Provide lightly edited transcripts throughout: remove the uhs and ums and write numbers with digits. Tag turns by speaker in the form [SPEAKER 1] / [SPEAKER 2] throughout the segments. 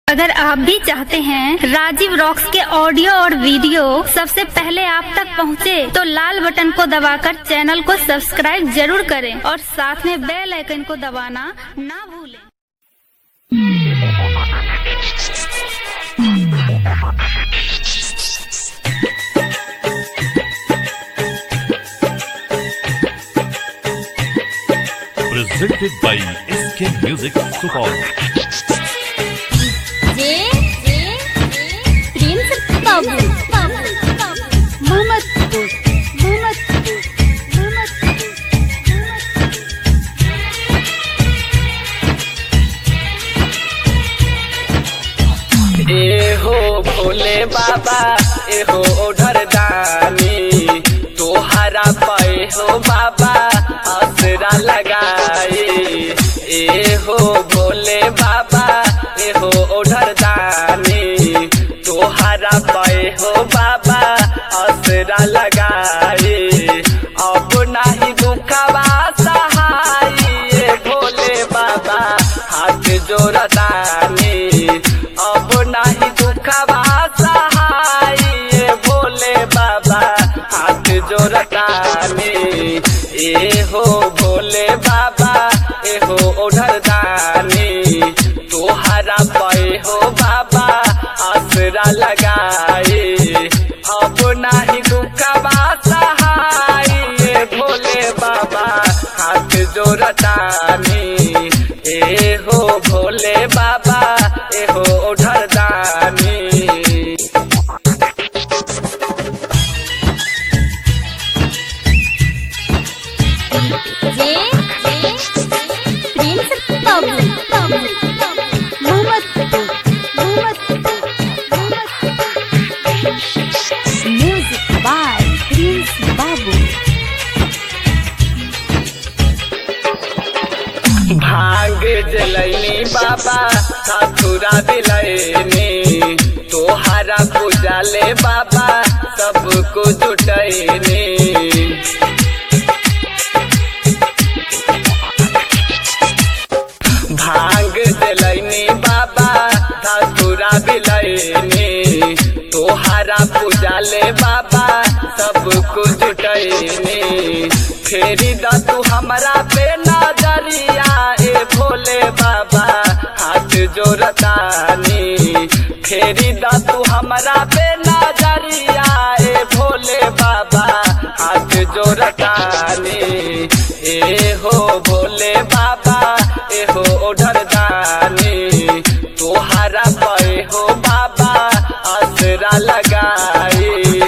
[SPEAKER 1] अगर आप भी चाहते हैं राजीव रॉक्स के ऑडियो और वीडियो सबसे पहले आप तक पहुंचे, तो लाल बटन को दबाकर चैनल को सब्सक्राइब जरूर करें और साथ में बेल आइकन को दबाना ना भूलें।
[SPEAKER 2] Presented by SK Music Support.
[SPEAKER 3] ए हो भोले बाबा, ए हो ओढ़र दानी, तोहरा पे हो बाबा आसरा लगाए। ए हो भोले बाबा, ए हो ओढ़र दानी, तोहरा पे हो बाबा आसरा लगाए। अब नहीं दुखवा सहाय, ए भोले बाबा हाथ जोड़दानी, अब नहीं दुखवा सहाय, ए भोले बाबा हाथ जोड़दानी। ए हो भोले बाबा, ए हो ओढ़र दानी, तोहरा पे हो बाबा आसरा लगाए। अब नहीं दुखवा सहाय, ए भोले बाबा हाथ जोड़दानी। ए हो भोले बाबा, ए हो ओढ़र दानी। भांग जलैनी बाबा साथुरा दिलैनी, तोहरा पूजा ले बाबा सबको जुटैनी। भांग जलैनी बाबा साथुरा दिलैनी, तोहरा पूजा ले बाबा सबको जुटैनी। फेरी दा तू हमरा पे नजरिया, ए भोले बाबा हाथ जोड़दानी। फेरी दा तू हमरा पे नजरिया, ए भोले बाबा हाथ जोड़दानी। ए हो भोले बाबा, ए हो ओढ़र दानी, तोहरा पे हो बाबा आसरा लगाए।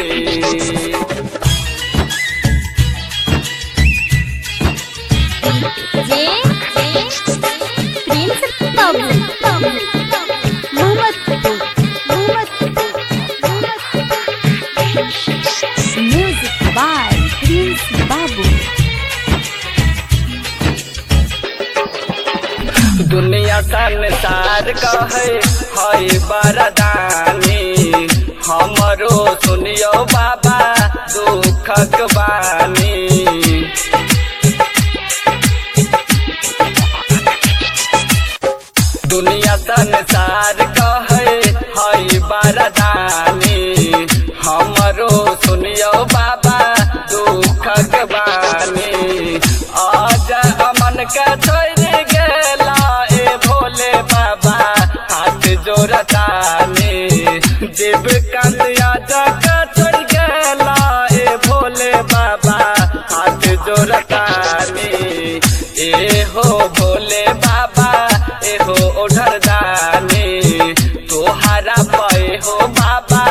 [SPEAKER 3] दुनिया संसार कहे है बरदानी, हमरो सुनियो बाबा दुखक बानी। दुनिया संसार कहे है बरदानी, हमरो सुनियो बाबा दुखक बानी। आज अमन के छोड़ गेला, ए भोले बाबा हाथ जोड़दानी। जीव कंदिया जग छोड़ गेला, ए भोले बाबा हाथ जोड़दानी। ए हो भोले बाबा, ए हो ओढ़र दानी, तोहरा पे हो बाबा